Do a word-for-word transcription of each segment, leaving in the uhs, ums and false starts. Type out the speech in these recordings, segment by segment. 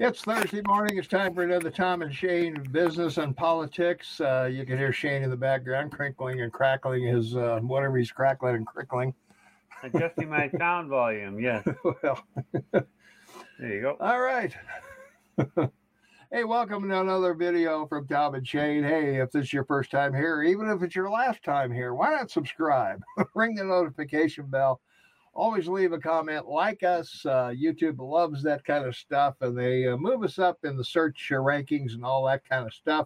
It's Thursday morning. It's time for another Tom and Shane Business and Politics. Uh, you can hear Shane in the background crinkling and crackling his uh, whatever he's crackling and crickling. Adjusting my sound volume, yes. Well, there you go. All right. Hey, welcome to another video from Tom and Shane. Hey, if this is your first time here, even if it's your last time here, why not subscribe? Ring the notification bell. Always leave a comment, like us. Uh, YouTube loves that kind of stuff, and they uh, move us up in the search rankings and all that kind of stuff.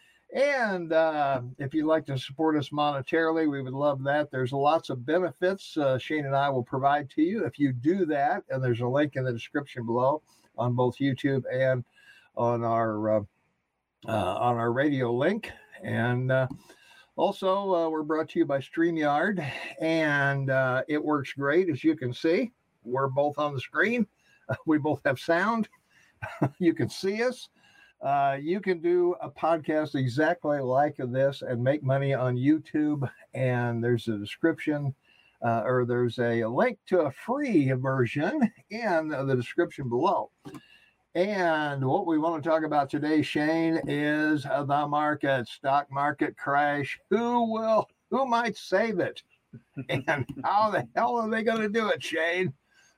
And uh, if you'd like to support us monetarily, we would love that. There's lots of benefits uh, Shane and I will provide to you if you do that. And there's a link in the description below on both YouTube and on our uh, uh, on our radio link. And uh, Also, uh, we're brought to you by StreamYard, and uh, it works great, as you can see. We're both on the screen. Uh, we both have sound. You can see us. Uh, you can do a podcast exactly like this and make money on YouTube, and there's a description, uh, or there's a link to a free version in the description below. And what we want to talk about today, Shane, is the market, stock market crash. Who will, who might save it? And how the hell are they going to do it, Shane?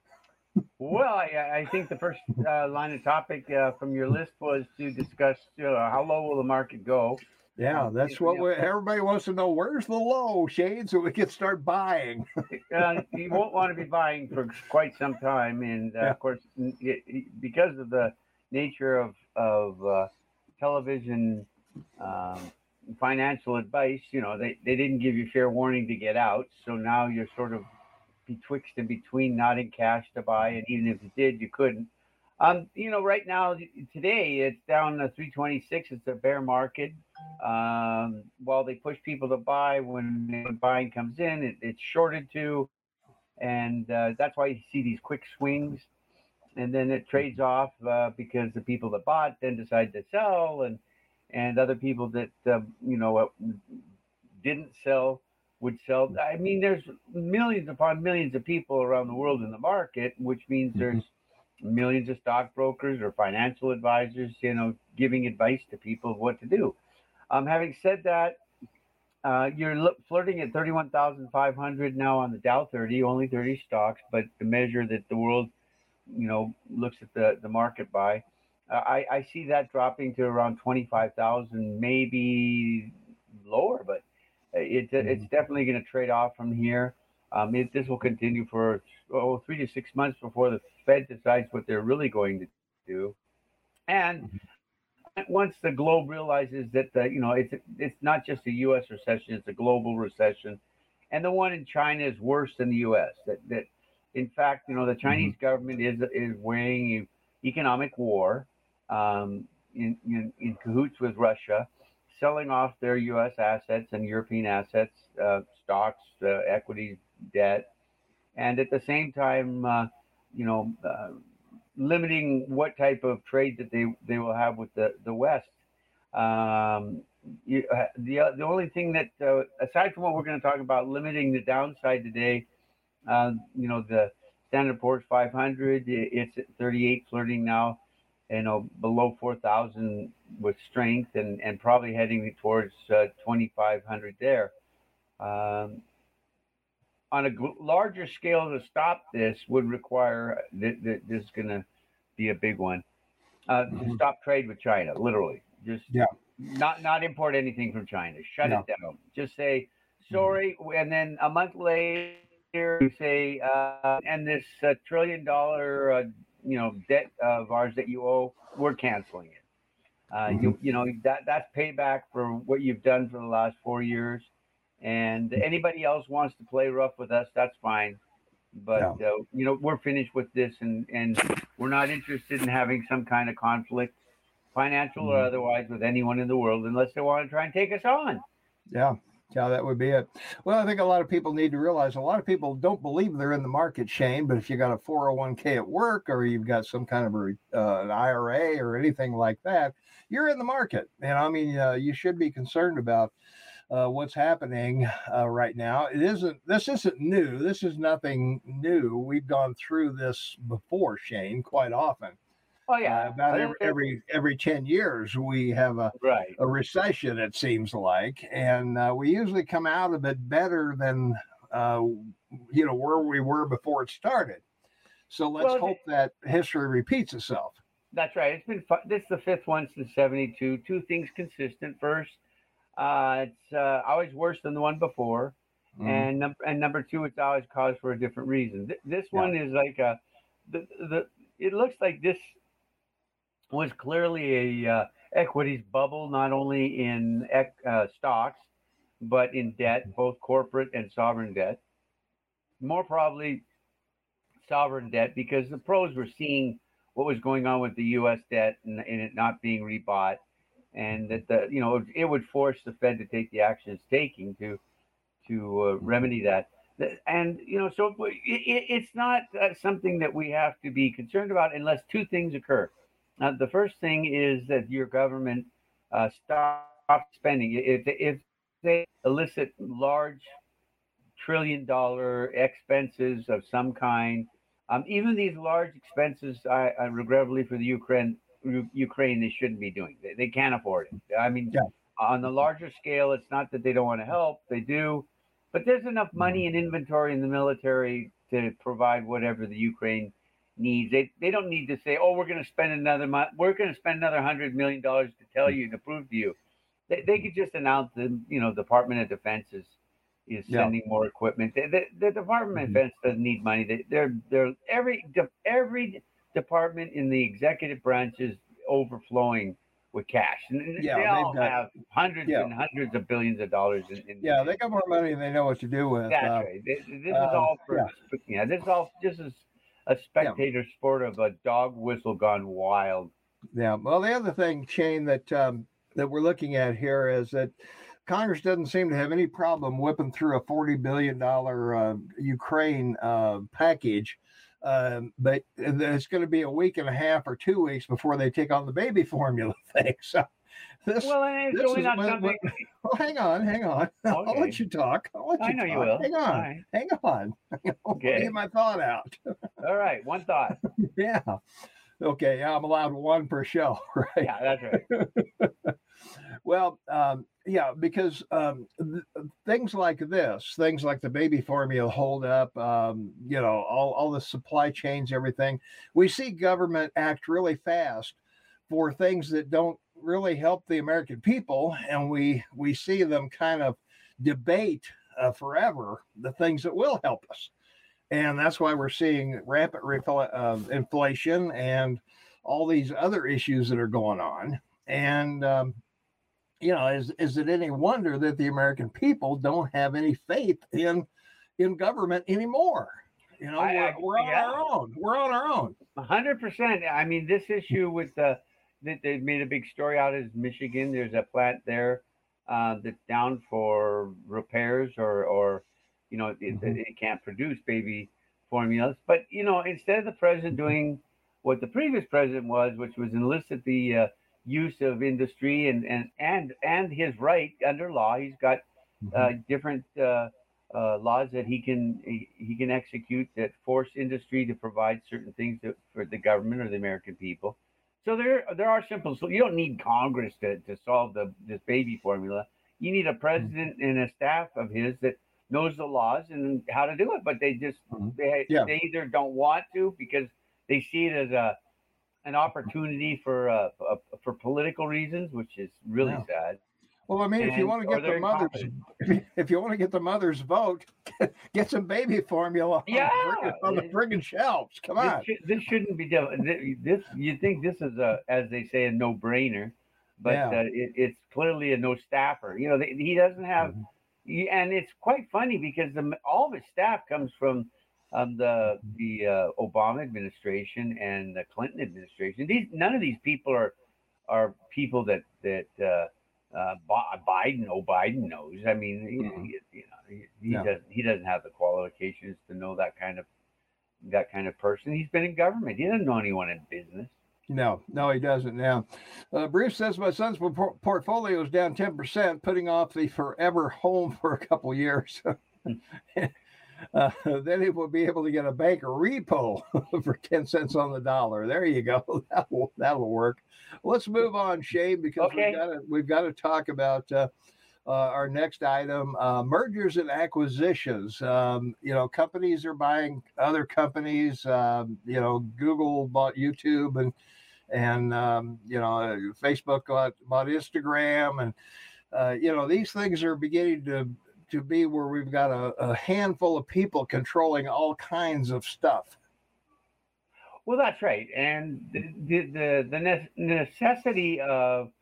Well, I, I think the first uh, line of topic uh, from your list was to discuss uh, how low will the market go. Yeah, that's what we, everybody wants to know. Where's the low, Shane, so we can start buying? uh, you won't want to be buying for quite some time, and uh, yeah. of course, it, it, because of the nature of of uh, television um, financial advice, you know, they, they didn't give you fair warning to get out, so now you're sort of betwixt and between, not in cash to buy, and even if you did, you couldn't. Um, you know, right now, today, it's down to three twenty-six. It's a bear market. Um, while they push people to buy, when buying comes in, it, it's shorted to, and uh, that's why you see these quick swings, and then it trades off uh, because the people that bought then decide to sell, and and other people that uh, you know uh, didn't sell would sell. I mean, there's millions upon millions of people around the world in the market, which means there's millions of stockbrokers or financial advisors, you know, giving advice to people of what to do. Um, having said that, uh, you're lo- flirting at thirty-one thousand five hundred now on the Dow thirty, only thirty stocks, but the measure that the world, you know, looks at the, the market by, uh, I, I see that dropping to around twenty-five thousand, maybe lower, but it, it's definitely going to trade off from here. Um, it, this will continue for oh, three to six months before the Fed decides what they're really going to do. And once the globe realizes that the, you know, it's it's not just a U S recession, it's a global recession, and the one in China is worse than the U S. That that in fact, you know, the Chinese mm-hmm. government is is weighing economic war um, in, in in cahoots with Russia, selling off their U S assets and European assets, uh, stocks, uh, equities, debt, and at the same time, uh, you know. Uh, limiting what type of trade that they, they will have with the, the West. Um, you, uh, the the only thing that, uh, aside from what we're going to talk about, limiting the downside today, uh, you know, the Standard and Poor's five hundred, it's at thirty-eight, flirting now, you know, below four thousand with strength, and, and probably heading towards uh, twenty-five hundred there. Um, on a g- larger scale to stop this would require, th- th- this is going to be a big one, uh, mm-hmm. to stop trade with China, literally. Just yeah. not not import anything from China. Shut no. it down. Just say, sorry, mm-hmm. and then a month later, you say, uh, and this uh, trillion dollar, uh, you know, debt of ours that you owe, we're canceling it. Uh, mm-hmm. You you know, that that's payback for what you've done for the last four years. And anybody else wants to play rough with us, that's fine. But, yeah. uh, you know, we're finished with this, and, and we're not interested in having some kind of conflict, financial mm-hmm. or otherwise, with anyone in the world, unless they want to try and take us on. Yeah. Yeah, that would be it. Well, I think a lot of people need to realize a lot of people don't believe they're in the market, Shane, but if you got a four oh one k at work, or you've got some kind of a, uh, an I R A or anything like that, you're in the market. And I mean, uh, you should be concerned about Uh, what's happening uh, right now. It isn't, this isn't new. This is nothing new. We've gone through this before, Shane, quite often. Oh Uh, yeah, about Uh, every, there- every every ten years, we have a, right. a recession, it seems like, and uh, we usually come out of it better than uh, you know where we were before it started. So let's Well, hope that history repeats itself. that's right. It's been fu- this is the fifth one since seventy-two. Two things consistent. First, uh, it's uh, always worse than the one before, Mm, and num- and number two, it's always caused for a different reason. Th- this yeah. one is like a the the. It looks like this was clearly a uh, equities bubble, not only in ec- uh, stocks but in debt, both corporate and sovereign debt. More probably sovereign debt because the pros were seeing what was going on with the U S debt and, and it not being rebought, and that the you know it would force the Fed to take the action it's taking to to uh, remedy that. And you know, so it, it, it's not uh, something that we have to be concerned about unless two things occur. Uh, the first thing is that your government uh, stops spending. If if they elicit large trillion dollar expenses of some kind. Um, even these large expenses, I, I regrettably for the Ukraine, Ukraine, they shouldn't be doing. They, they can't afford it. I mean, Yeah. on the larger scale, it's not that they don't want to help; they do, but there's enough money and inventory in the military to provide whatever the Ukraine needs. They they don't need to say, "Oh, we're going to spend another month. We're going to spend another hundred million dollars to tell you to prove to you." They, they could just announce the you know Department of Defense is is Yeah. sending more equipment. The, the, the Department of Mhm. Defense doesn't need money. They, they're they're every every department in the executive branch is overflowing with cash, and Yeah, they they've all got have hundreds yeah, and hundreds of billions of dollars in. in, yeah, in they got more money than they know what to do with. that's Uh, right. This, this is um, all for yeah, yeah. This is all this is a yeah, spectator sport of a dog whistle gone wild. yeah. Well, the other thing, Shane, that um, that we're looking at here is that Congress doesn't seem to have any problem whipping through a forty billion dollar uh, Ukraine uh, package. Um, but it's going to be a week and a half or two weeks before they take on the baby formula thing. So this Well, and it's this really is not what, something. what, well, hang on, hang on. I'll Okay, let you talk. I'll let I you know you talk. will. Hang All on, right. hang on. Let Okay. me get my thought out. All right. One thought. Yeah. Okay. Yeah, I'm allowed one per show, right? Yeah, that's right. Well, um, yeah, because um, th- things like this, things like the baby formula hold up, um, you know, all, all the supply chains, everything, we see government act really fast for things that don't really help the American people. And we, we see them kind of debate uh, forever the things that will help us. And that's why we're seeing rampant refl- uh, inflation and all these other issues that are going on. And, um, you know, is is it any wonder that the American people don't have any faith in in government anymore? You know, I, we're I we're on yeah, our own. We're on our own. a hundred percent. I mean, this issue with the that they made a big story out is Michigan. There's a plant there uh, that's down for repairs or or you know it, Mhm. it can't produce baby formulas. But you know, instead of the president doing what the previous president was, which was enlist the uh, use of industry and and and and his right under law, he's got uh, Mhm. different uh, uh, laws that he can he, he can execute that force industry to provide certain things to, for the government or the American people. So there there are simple. So you don't need Congress to, to solve the this baby formula. You need a president and a staff of his that knows the laws and how to do it. But they just Mhm. they Yeah. they either don't want to because they see it as a an opportunity for uh, uh, for political reasons, which is really Yeah. sad. Well, I mean, if you And want to or get the they're mothers, incompetent. if you want to get the mothers vote, get some baby formula on Yeah, the friggin', on the friggin' shelves. Come this on. should, this shouldn't be done. This you think this is a as they say a no brainer, but Yeah. uh, it, it's clearly a no staffer. You know, they, he doesn't have, Mhm. he, and it's quite funny because the, all of his staff comes from um, the the uh, Obama administration and the Clinton administration. These none of these people are are people that that uh, uh, Biden, oh Biden knows. I mean, Mhm. you, you know, he, he Yeah. doesn't he doesn't have the qualifications to know that kind of that kind of person. He's been in government. He doesn't know anyone in business. No, no, he doesn't now. Uh, Bruce says my son's por- portfolio is down ten percent, putting off the forever home for a couple years. Uh, then it will be able to get a bank repo for ten cents on the dollar. There you go. That'll, that'll work. Let's move on, Shane, because Okay. we've got to we've got to talk about uh, uh, our next item: uh, mergers and acquisitions. Um, you know, companies are buying other companies. Um, you know, Google bought YouTube, and and um, you know, Facebook bought, bought Instagram, and uh, you know, these things are beginning to to be where we've got a, a handful of people controlling all kinds of stuff. Well, that's right, and the the the necessity of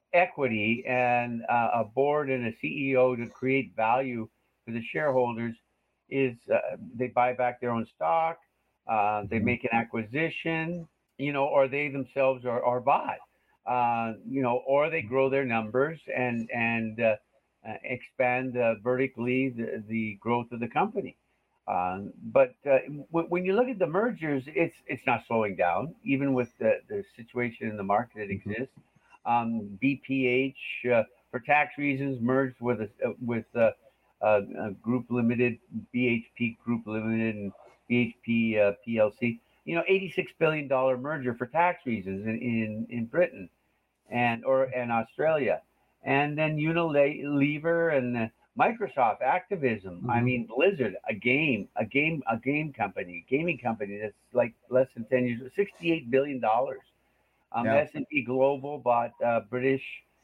equity and uh, a board and a C E O to create value for the shareholders is uh, they buy back their own stock, uh, they make an acquisition, you know, or they themselves are, are bought, uh, you know, or they grow their numbers and and uh, uh, expand uh, vertically the, the growth of the company. Um, but uh, w- when you look at the mergers, it's it's not slowing down, even with the, the situation in the market that exists. Um, B P H, uh, for tax reasons, merged with a uh, with uh, uh, uh, Group Limited, B H P Group Limited, and B H P uh, P L C. You know, eighty-six billion dollar merger for tax reasons in, in, in Britain and or and Australia, and then Unilever and uh, Microsoft, Activism. Mm-hmm. I mean, Blizzard, a game, a game, a game company, gaming company that's like less than ten years, sixty-eight billion dollars. Um, yeah. S and P Global bought uh, British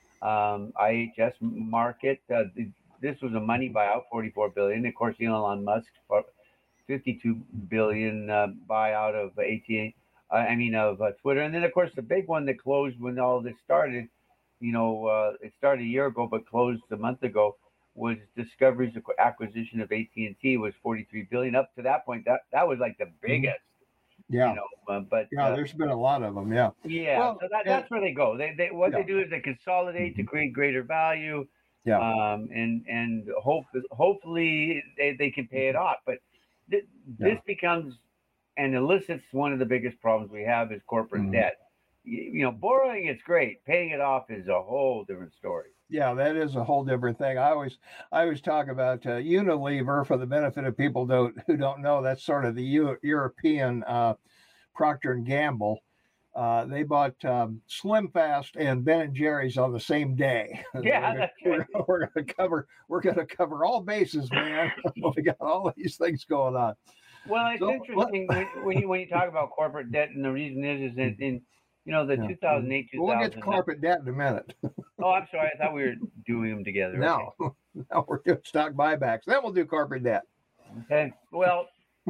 um, I H S Market. Uh, this was a money buyout, forty-four billion dollars. Of course, Elon Musk, fifty-two billion dollars uh, buyout of A T and T. Uh, I mean, of uh, Twitter. And then, of course, the big one that closed when all this started, you know, uh, it started a year ago, but closed a month ago, was Discovery's acquisition of A T and T was forty-three billion dollars. Up to that point, that, that was like the biggest. Yeah. You know, uh, but yeah, uh, there's been a lot of them. Yeah. Yeah. Well, so that, that's and, where they go. They, they what yeah. they do is they consolidate mm-hmm. to create greater value. Yeah. Um, and and hope hopefully they, they can pay it off. But th- yeah. this becomes and elicits one of the biggest problems we have is corporate mm-hmm. debt. You, you know, borrowing is great. Paying it off is a whole different story. Yeah, that is a whole different thing. I always, I always talk about uh, Unilever for the benefit of people don't, who don't know. That's sort of the U- European uh, Procter and Gamble. Uh, they bought um, Slim Fast and Ben and Jerry's on the same day. Yeah, we're that's gonna, right. We're, we're going to cover. We're going to cover all bases, man. We got all these things going on. Well, it's so, interesting when, when you when you talk about corporate debt, and the reason is is that in you know the yeah. two thousand eight, two thousand nine. We'll get to corporate debt in a minute. Oh, I'm sorry. I thought we were doing them together. No, okay. no, we're doing stock buybacks. Then we'll do corporate debt. Okay. Well,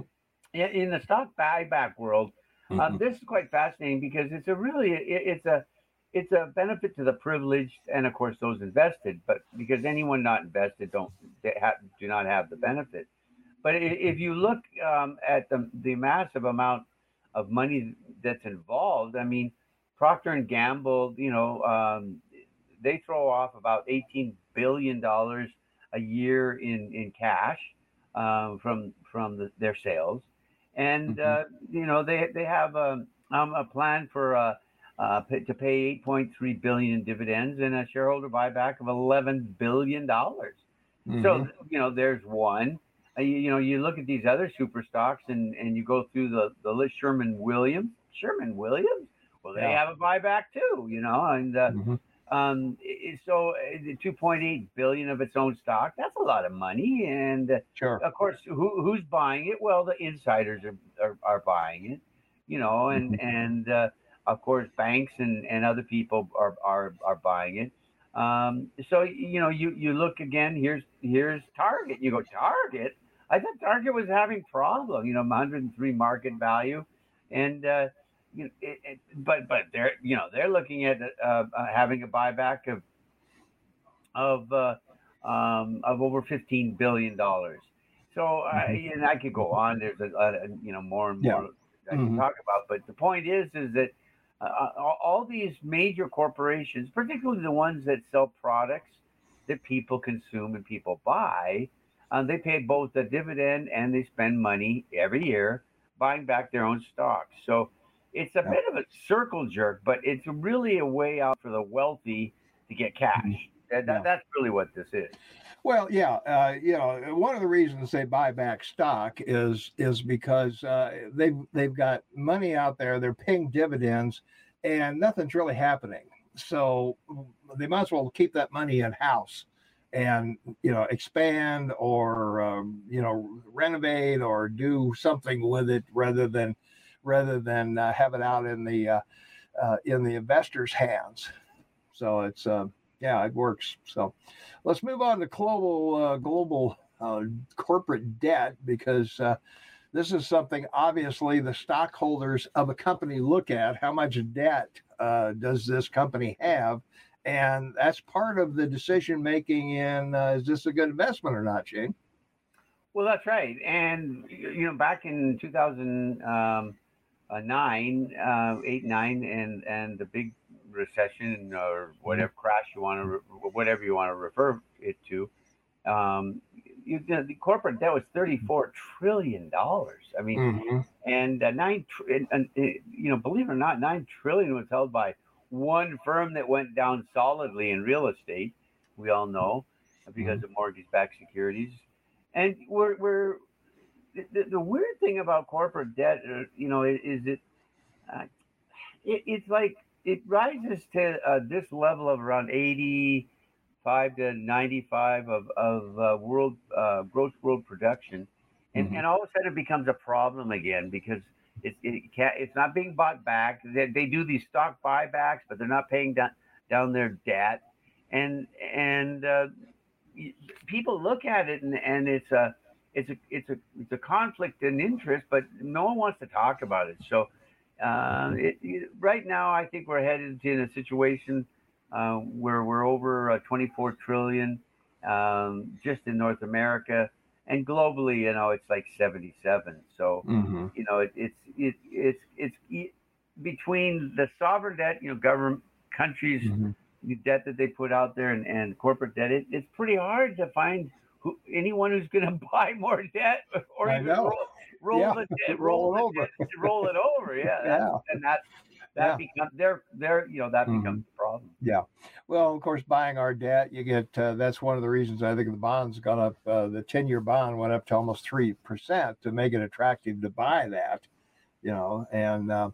in, in the stock buyback world, mm-hmm. um, this is quite fascinating because it's a really it, it's a it's a benefit to the privileged and of course those invested, but because anyone not invested don't they have, do not have the benefit. But if you look um, at the the massive amount of money that's involved, I mean, Procter and Gamble, you know. Um, They throw off about eighteen billion dollars a year in, in cash um, from from the, their sales, and mm-hmm. uh, you know they they have a, um, a plan for uh, uh, to pay eight point three billion dollars in dividends and a shareholder buyback of eleven billion dollars. Mm-hmm. So you know there's one. Uh, you, you know you look at these other super stocks and, and you go through the, the list. Sherman Williams, Sherman Williams. Well, they yeah. have a buyback too. You know and. Uh, mm-hmm. Um, so two point eight billion of its own stock, that's a lot of money. And sure. of course, who, who's buying it? Well, the insiders are, are, are buying it, you know, and, mm-hmm. and, uh, of course, banks and, and other people are, are, are buying it. Um, so, you know, you, you look again, here's, here's Target. You go, Target? I thought Target was having problem, you know, one hundred three market value. And, uh, You know, it, it, but but they're you know they're looking at uh, uh, having a buyback of of uh, um, of over fifteen billion dollars. So mm-hmm. I, and I could go on. There's a, a you know more and more yeah. I can mm-hmm. talk about. But the point is is that uh, all these major corporations, particularly the ones that sell products that people consume and people buy, uh, they pay both the dividend and they spend money every year buying back their own stocks. So it's a yeah. bit of a circle jerk, but it's really a way out for the wealthy to get cash. That, that, yeah. That's really what this is. Well, yeah, uh, you know, one of the reasons they buy back stock is is because uh, they've they've got money out there, they're paying dividends, and nothing's really happening. So they might as well keep that money in house, and you know, expand or um, you know, renovate or do something with it rather than rather than uh, have it out in the uh, uh, in the investors' hands. So it's uh, yeah, it works. So let's move on to global uh, global uh, corporate debt, because uh, this is something obviously the stockholders of a company look at. How much debt uh, does this company have? And that's part of the decision making in uh, is this a good investment or not, Shane? Well, that's right. And you know, back in two thousand nine, uh, eight, nine, and and the big recession or whatever mm-hmm. crash you want to, re- whatever you want to refer it to, um, you, you know, the corporate debt was thirty-four trillion dollars. I mean, mm-hmm. and uh, nine, tr- and, and, you know, believe it or not, nine trillion was held by one firm that went down solidly in real estate. We all know because mm-hmm. of mortgage-backed securities. And we're, we're the, the weird thing about corporate debt, uh, you know, is, is it, uh, it, it's like it rises to uh, this level of around eighty-five to ninety-five of, of uh, world uh, gross world production. And, mm-hmm. and all of a sudden it becomes a problem again because it, it can't, it's not being bought back. They, they do these stock buybacks, but they're not paying down, down their debt. And, and, uh, people look at it and, and it's a it's a it's a it's a conflict in interest, but no one wants to talk about it. So uh, it, it, right now, I think we're headed in a situation uh, where we're over uh, twenty-four trillion um, just in North America, and globally, you know, it's like seventy-seven. So mm-hmm. you know, it, it's it, it's it's it, between the sovereign debt, you know, government countries. Mm-hmm. The debt that they put out there and, and corporate debt, it, it's pretty hard to find who, anyone who's going to buy more debt or I even know. roll, roll yeah. the debt, roll, roll it over, debt, roll it over. Yeah, that's, yeah. and that that yeah. becomes their their you know that mm-hmm. becomes the problem. Yeah, well, of course, buying our debt, you get uh, that's one of the reasons I think the bonds gone up. Uh, the ten-year bond went up to almost three percent to make it attractive to buy that, you know, and uh,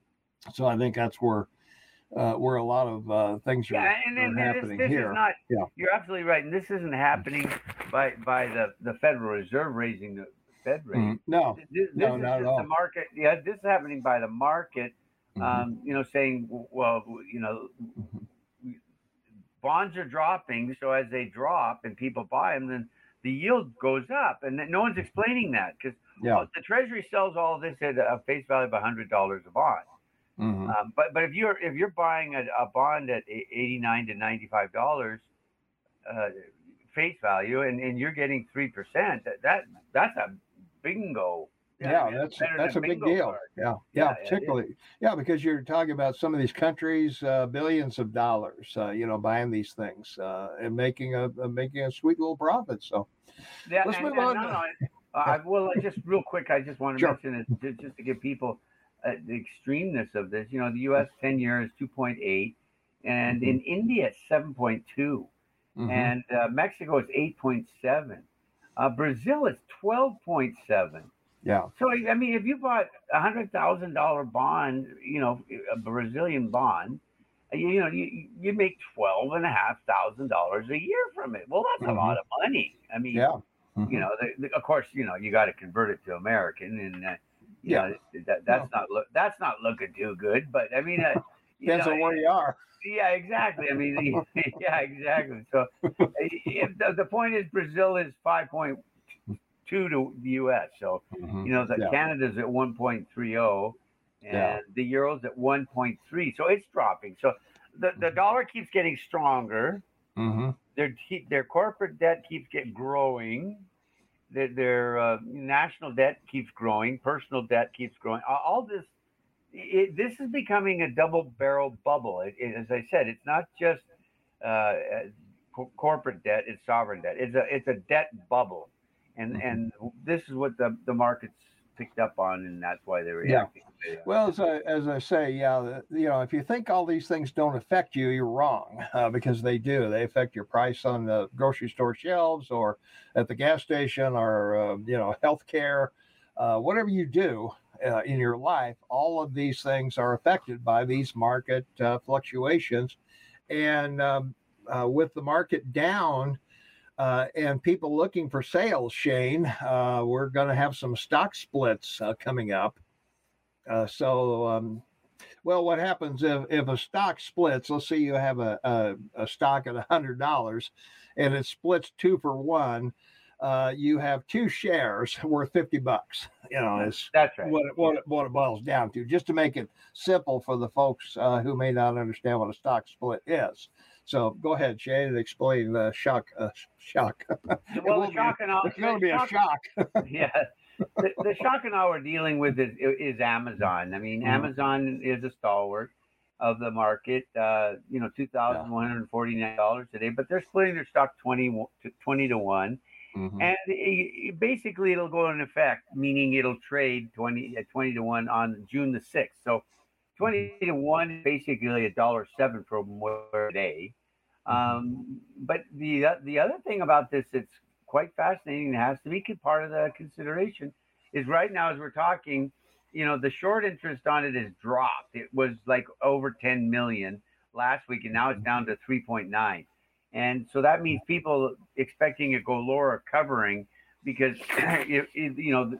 so I think that's where. Uh, where a lot of uh, things are, yeah, and, are and, happening and this, this here. Is not, yeah. You're absolutely right, and this isn't happening by by the, the Federal Reserve raising the Fed rate. Mm, no, this, this no, is not just at all. The market, yeah, this is happening by the market. Mm-hmm. Um, you know, saying, well, you know, mm-hmm. bonds are dropping, so as they drop and people buy them, then the yield goes up, and no one's explaining that because yeah. well, the Treasury sells all of this at a face value of a hundred dollars a bond. Mm-hmm. Um, but but if you're if you're buying a, a bond at eighty-nine to ninety-five dollars uh, face value and, and you're getting three percent, that, that that's a bingo. Yeah, yeah that's that's a big deal. Yeah, yeah, yeah, particularly yeah, because you're talking about some of these countries, uh, billions of dollars, uh, you know, buying these things uh, and making a, a making a sweet little profit. So yeah, let's and, move and on. No, no, uh, I, well, just real quick, I just want to sure. mention it just, just to give people. Uh, the extremeness of this, you know, the U S ten year is two point eight, and mm-hmm. in India it's seven point two, mm-hmm. and uh, Mexico is eight point seven, uh, Brazil is twelve point seven. Yeah. So I mean, if you bought a hundred thousand dollar bond, you know, a Brazilian bond, you, you know, you you make twelve and a half thousand dollars a year from it. Well, that's mm-hmm. a lot of money. I mean, yeah. Mm-hmm. you know, the, the, of course, you know, you got to convert it to American and. Uh, You yeah, know, that that's no. not look that's not looking too good. But I mean, uh, depends know, on where you are. Yeah, exactly. I mean, yeah, exactly. So if the, the point is, Brazil is five point two to the U S. So mm-hmm. you know, the yeah. Canada's at one point three zero, and yeah. the euro's at one point three. So it's dropping. So the, the dollar keeps getting stronger. Mm-hmm. Their their corporate debt keeps getting growing. Their, their uh, national debt keeps growing, personal debt keeps growing. All this, it, this is becoming a double-barrel bubble. It, it, as I said, it's not just uh, co- corporate debt; it's sovereign debt. It's a it's a debt bubble, and mm-hmm. and this is what the, the market's picked up on, and that's why they're Yeah. reacting. Well, as I, as I say, yeah, you know, if you think all these things don't affect you, you're wrong, uh, because they do. They affect your price on the grocery store shelves or at the gas station or, uh, you know, healthcare, uh, whatever you do uh, in your life. All of these things are affected by these market uh, fluctuations. And um, uh, with the market down, Uh, and people looking for sales, Shane, uh, we're going to have some stock splits uh, coming up. Uh, so, um, well, what happens if, if a stock splits? Let's say you have a, a, a stock at one hundred dollars and it splits two for one. Uh, you have two shares worth fifty bucks. You know, is That's right. what, it, what, it, what it boils down to, just to make it simple for the folks uh, who may not understand what a stock split is. So go ahead, Shane, and explain the shock. Uh, shock. Well, the shock and awe. It's going to be a shock. Yeah. The, the shock and awe we're dealing with is, is Amazon. I mean, mm-hmm. Amazon is a stalwart of the market. Uh, you know, two thousand one hundred forty-nine dollars today, but they're splitting their stock twenty to twenty to one. Mm-hmm. And it, basically, it'll go in effect, meaning it'll trade twenty at twenty to one on June the sixth. So twenty to one is basically a dollar seven from where today. Um, but the the other thing about this that's quite fascinating, and has to be part of the consideration, is right now as we're talking, you know, the short interest on it has dropped. It was like over ten million last week, and now it's down to three point nine. And so that means people expecting it go lower are covering, because if, if you know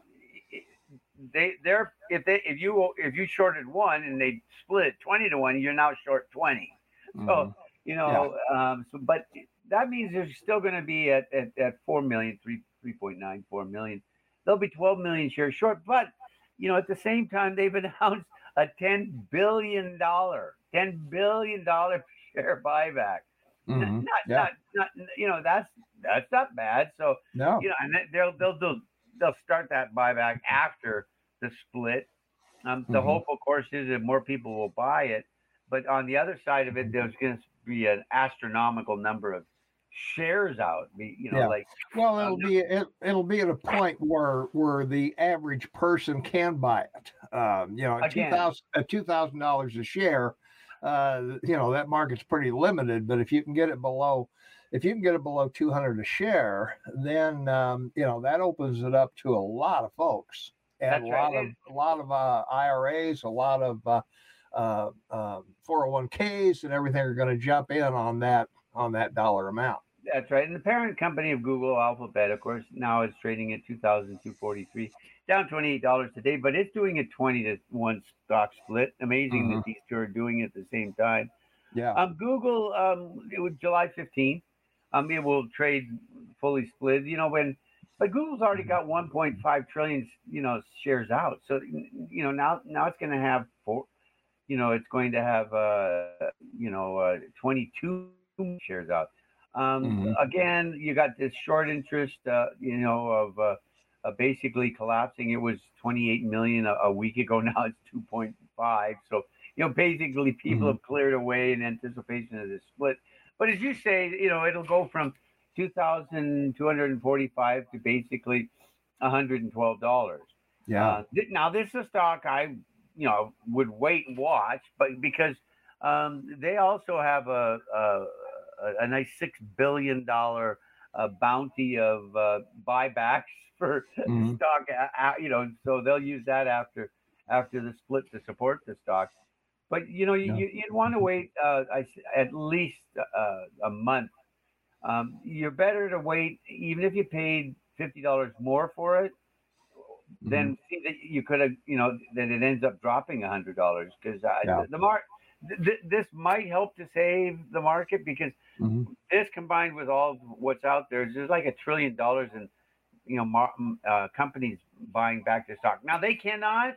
they they're if they if you if you shorted one and they split twenty to one, you're now short twenty. So mm-hmm. you know, yeah. um, so but that means there's still going to be at at, at four million, three three point nine four million. There'll be twelve million shares short, but you know, at the same time, they've announced a ten billion dollar ten billion dollar share buyback. Mm-hmm. Not, yeah. not, not, you know, that's that's not bad. So, no. you know, and they'll they'll they'll they'll start that buyback after the split. Um, the mm-hmm. hope, of course, is that more people will buy it. But on the other side of it, there's going to be an astronomical number of shares out. You know, yeah. like well, it'll um, be it, it'll be at a point where where the average person can buy it. Um, you know, at two thousand at two thousand dollars a share. Uh, you know, that market's pretty limited, but if you can get it below, if you can get it below two hundred a share, then, um, you know, that opens it up to a lot of folks, and That's a lot right. of, a lot of, uh, I R As, a lot of, uh, uh, uh, four oh one Ks and everything are going to jump in on that, on that dollar amount. That's right. And the parent company of Google, Alphabet, of course, now is trading at two thousand two hundred forty-three, down twenty-eight dollars today, but it's doing a twenty to one stock split. Amazing mm-hmm. that these two are doing it at the same time. Yeah. Um, Google, um, it was July fifteenth. Um, it will trade fully split. You know, when, but Google's already got one point five trillion, you know, shares out. So, you know, now now it's going to have four, you know, it's going to have, uh, you know, uh, twenty-two shares out. Um, mm-hmm. Again, you got this short interest, uh, you know, of uh, uh, basically collapsing. It was twenty-eight million a, a week ago. Now it's two point five. So, you know, basically people mm-hmm. have cleared away in anticipation of this split. But as you say, you know, it'll go from two thousand two hundred forty-five to basically one hundred twelve dollars. Yeah. Uh, th- now, this is a stock I, you know, would wait and watch, but because um, they also have a, a a nice six billion dollars uh, bounty of uh, buybacks for mm-hmm. stock, uh, you know, so they'll use that after after the split to support the stock. But, you know, you, yeah. you'd want to wait uh, I, at least uh, a month. Um, you're better to wait, even if you paid fifty dollars more for it, mm-hmm. then see that you could have, you know, that it ends up dropping one hundred dollars, because uh, yeah. the, the market, th- this might help to save the market, because mm-hmm. this combined with all what's out there, there's like a trillion dollars in, you know, mar- uh, companies buying back their stock. Now, they cannot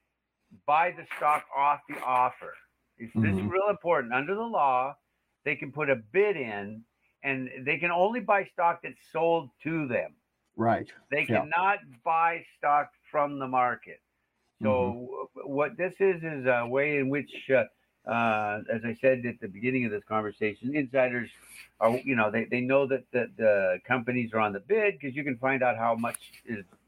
buy the stock off the offer. It's, mm-hmm. This is real important. Under the law, they can put a bid in, and they can only buy stock that's sold to them. Right. They yeah. cannot buy stock from the market. So mm-hmm. what this is is a way in which uh, Uh, as I said at the beginning of this conversation, insiders are, you know, they, they know that the, the companies are on the bid, because you can find out how much is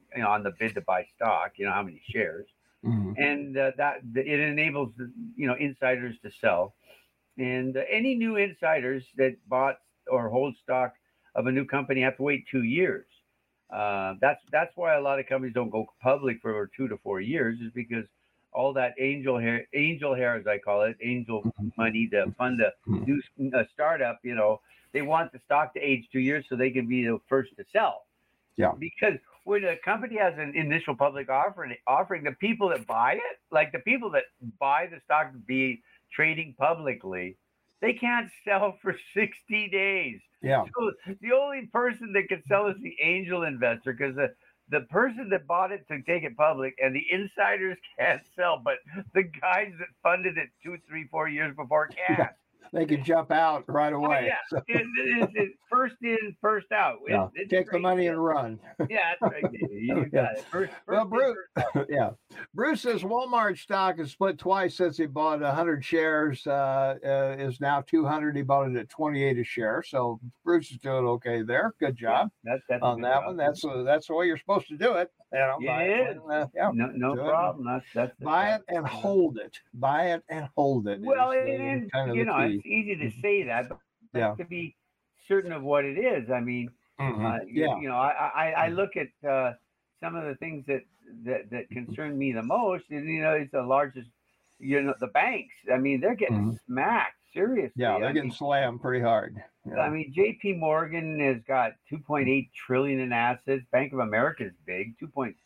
you know, on the bid to buy stock, you know, how many shares. Mm-hmm. And uh, that it enables, you know, insiders to sell. And uh, any new insiders that bought or hold stock of a new company have to wait two years. Uh, that's that's why a lot of companies don't go public for two to four years, is because all that angel hair, angel hair, as I call it, angel money to fund a new a startup, you know, they want the stock to age two years so they can be the first to sell. Yeah. Because when a company has an initial public offering, offering the people that buy it, like the people that buy the stock to be trading publicly, they can't sell for sixty days. Yeah. So the only person that can sell is the angel investor, because the, the person that bought it to take it public and the insiders can't sell, but the guys that funded it two, three, four years before can. Yeah. They can jump out right away. Oh, yeah. So. It, it, it, first in, first out. It, Yeah. Take the money deal. And run. Yeah, that's right. You got it. First, first well, Bruce, in, yeah. Bruce says Walmart stock has split twice since he bought one hundred shares. Uh, uh, is now two hundred. He bought it at twenty-eight a share. So Bruce is doing okay there. Good job yeah, that's, that's on that job. one. That's uh, that's the way you're supposed to do it. You know, it buy is. It when, uh, yeah, no no problem. That's, that's buy it and hold it. Buy it and hold it. Well, is, it uh, is, kind of you know, key. it's easy to say that, but yeah. to be certain of what it is. I mean, mm-hmm. uh, yeah. you, you know, I, I, I look at uh, some of the things that, that, that concern me the most, and, you know, it's the largest, you know, the banks. I mean, they're getting mm-hmm. smacked, seriously. Yeah, they're I getting mean, slammed pretty hard. Yeah. I mean, J P Morgan has got two point eight trillion in assets. Bank of America is big, two point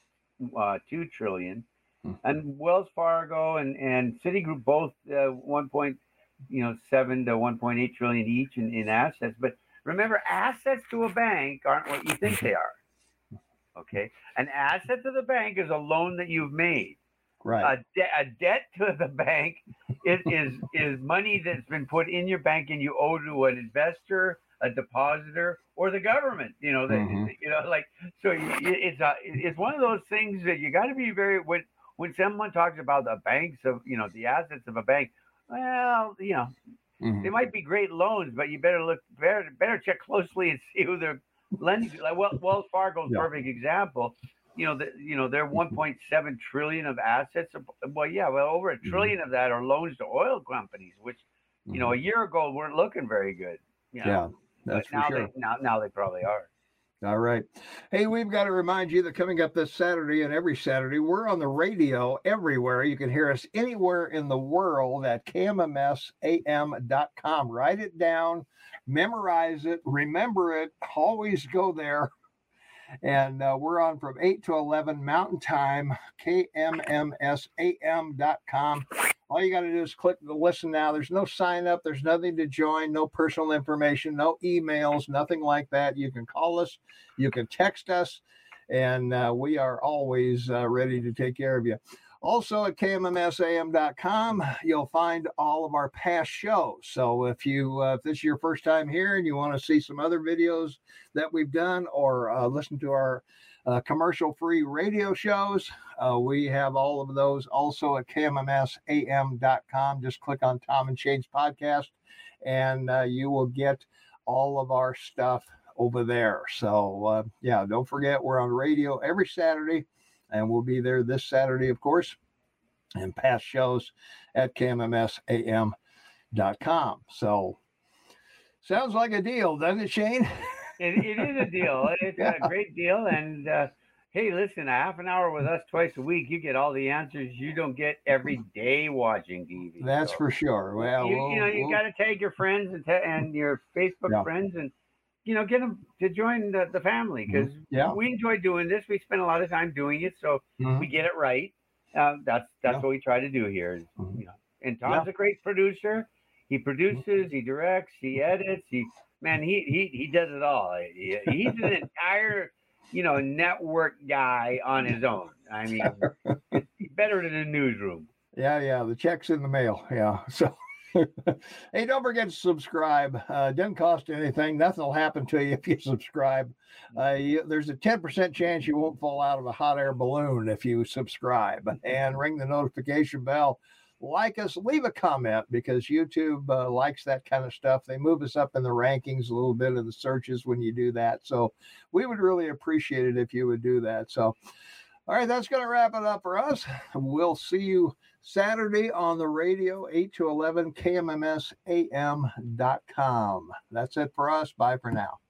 two trillion. Mm-hmm. And Wells Fargo and, and Citigroup both uh, one point you know seven to one point eight trillion each in, in assets. But remember, assets to a bank aren't what you think they are. Okay, an asset to the bank is a loan that you've made. Right. A, de- a debt to the bank is, is is money that's been put in your bank and you owe to an investor, a depositor, or the government. You know, that mm-hmm. you know, like so. It's a it's one of those things that you got to be very when when someone talks about the banks of you know the assets of a bank. Well, you know, mm-hmm. they might be great loans, but you better look better better check closely and see who they're lending to. Like well, Wells Fargo's yeah. perfect example. You know, the, you know, they're one point seven trillion of assets. Well, yeah, well, over a trillion mm-hmm. of that are loans to oil companies, which, you know, a year ago weren't looking very good. You know? Yeah, that's but now for sure. They, now, now they probably are. All right. Hey, we've got to remind you that coming up this Saturday and every Saturday, we're on the radio everywhere. You can hear us anywhere in the world at K M M S A M dot com. Write it down, memorize it, remember it, always go there. And uh, we're on from eight to eleven Mountain Time, K M M S A M dot com. All you got to do is click the listen now. There's no sign up. There's nothing to join, no personal information, no emails, nothing like that. You can call us. You can text us. And uh, we are always uh, ready to take care of you. Also at K M M S A M dot com, you'll find all of our past shows. So if you uh, if this is your first time here and you want to see some other videos that we've done or uh, listen to our uh, commercial-free radio shows, uh, we have all of those also at K M M S A M dot com. Just click on Tom and Shane's podcast, and uh, you will get all of our stuff over there. So uh, yeah, don't forget we're on radio every Saturday. And we'll be there this Saturday, of course, and past shows at K M M S A M dot com. So, sounds like a deal, doesn't it, Shane? It, it is a deal. It's yeah. a great deal. And, uh, hey, listen, a half an hour with us twice a week, you get all the answers you don't get every day watching T V. That's so, for sure. Well, you, we'll, you know, you we'll... got to tag your friends and, ta- and your Facebook yeah. friends and, you know, get them to join the, the family because yeah. we enjoy doing this. We spend a lot of time doing it, so mm-hmm. we get it right. Uh, that's that's yeah. what we try to do here. Mm-hmm. You know, and Tom's yeah. a great producer. He produces, he directs, he edits. He man, he he he does it all. He, he's an entire, you know, network guy on his own. I mean, it's better than a newsroom. Yeah, yeah. The check's in the mail. Yeah, so. Hey, don't forget to subscribe. Uh, doesn't cost anything. Nothing will happen to you if you subscribe. Uh, you, there's a ten percent chance you won't fall out of a hot air balloon if you subscribe. And ring the notification bell. like us, leave a comment, because YouTube uh, likes that kind of stuff. They move us up in the rankings a little bit in the searches when you do that. So we would really appreciate it if you would do that. So, all right, that's going to wrap it up for us. We'll see you Saturday on the radio, eight to eleven, K M M S A M dot com. That's it for us. Bye for now.